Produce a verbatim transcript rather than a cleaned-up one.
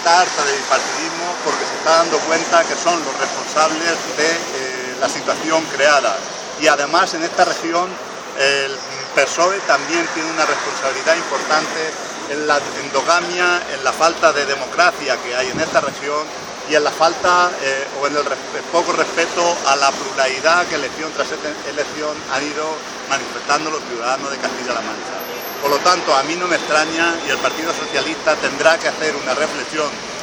está harta de bipartidismo porque se está dando cuenta que son los responsables de eh, la situación creada. Y además en esta región el P S O E también tiene una responsabilidad importante en la endogamia, en la falta de democracia que hay en esta región y en la falta eh, o en el, el poco respeto a la pluralidad que elección tras elección han ido manifestando los ciudadanos de Castilla-La Mancha. Por lo tanto, a mí no me extraña y el Partido Socialista tendrá que hacer una reflexión